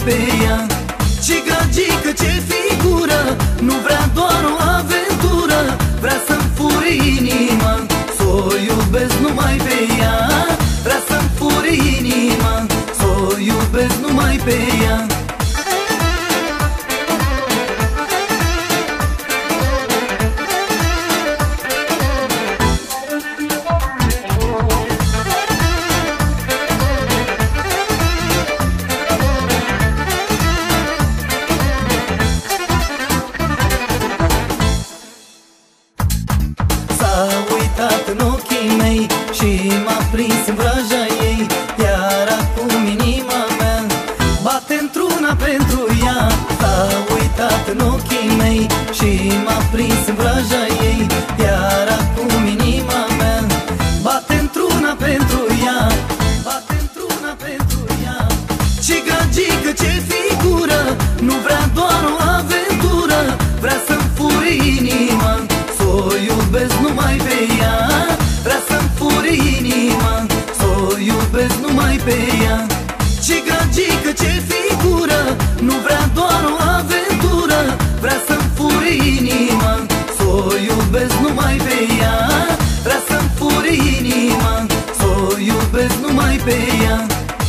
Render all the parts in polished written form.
pe ea. Ce gagică, ce figură, nu vrea doar o aventură, vrea să-mi fure inima, s-o iubesc numai pe ea. Vrea să-mi fure inima, s-o iubesc numai pe ea. În ochii mei și m-a prins în vraja ei, iar acum inima mea bate într-una pentru ea. S-a uitat în ochii mei și m-a prins în vraja ei, iar acum inima mea bate într-una pentru ea, bate într-una pentru ea. Ce gagică, ce figură, nu vrea doar o aventură, vrea să-mi fure inima, s-o iubesc numai pe ea. Vrea să-mi fure inima, s-o iubesc numai pe ea. Ce gagică, ce figură, nu vrea doar o aventură, vrea să-mi fure inima, s-o iubesc numai pe ea. Vrea să-mi fure inima, s-o iubesc numai pe ea.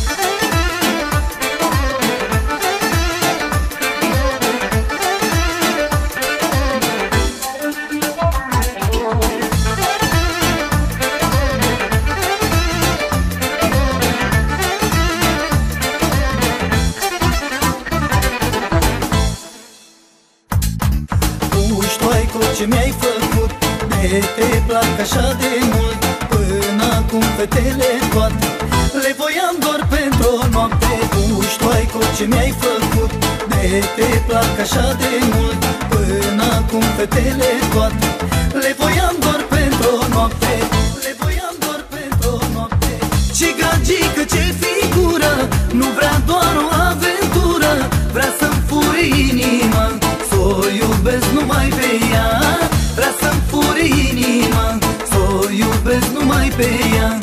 Ce mi-ai făcut, de te plac așa de mult, până acum fetele toate le voiam doar pentru o noapte. Tu știi cu ce mi-ai făcut, de te plac așa de mult, până acum fetele toate le voiam doar pentru o noapte, le voiam doar pentru o noapte. Ce gagică, ce figură, nu vrea doar o aventură, vrea să-mi fure inima, s-o iubesc numai pe ea. Vrea să-mi fure inima, s-o iubesc numai pe ea.